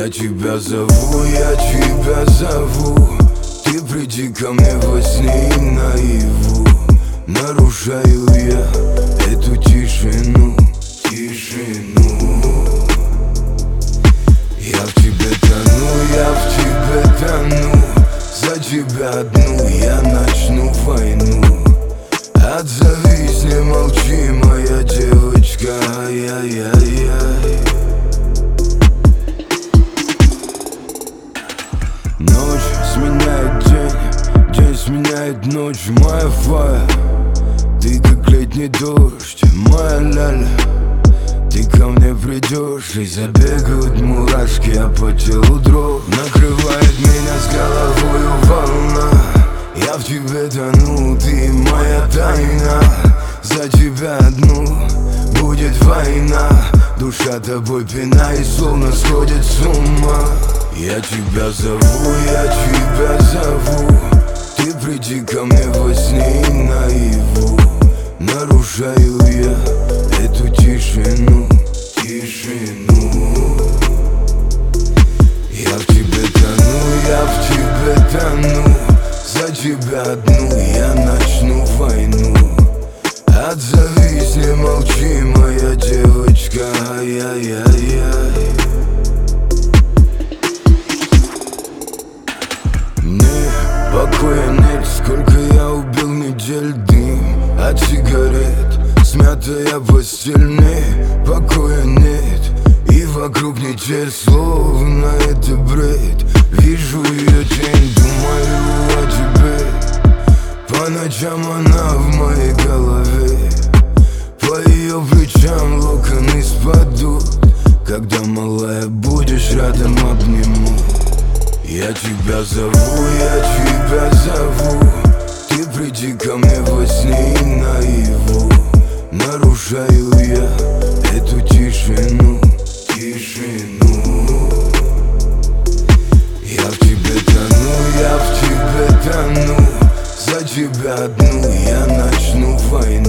Я тебя зову, ты приди ко мне во сне и наяву. Нарушаю я эту тишину. Я в тебе тону, за тебя одну я начну войну. Отзовись, не молчи, моя девочка, ай-яй-яй-яй. Ночь сменяет день, день сменяет ночь. Моя фая, ты как летний дождь, моя ляля. Ты ко мне придешь, и забегают мурашки, а по телу дрожь. Накрывает меня с головою волна. Я в тебе тону, ты моя тайна. За тебя одну будет война. Душа тобой пина и словно сходит с ума. Я тебя зову, ты приди ко мне во сне и наяву. Нарушаю я эту тишину. Я в тебе тону, за тебя одну я начну войну. Отзовись, не молчи, моя девочка, ай-яй-яй-яй. Мне покоя нет, сколько я убил недель, дым от сигарет. Смятая постель, мне покоя нет. И вокруг метель, словно это бред. Вижу ее тень, думаю о тебе. По ночам она в моей голове. По ее плечам локоны спадут. Когда, малая, будешь рядом, обниму. Я тебя зову, ты приди ко мне во сне и наяву. Нарушаю я эту тишину. Я в тебе тону, за тебя одну я начну войну.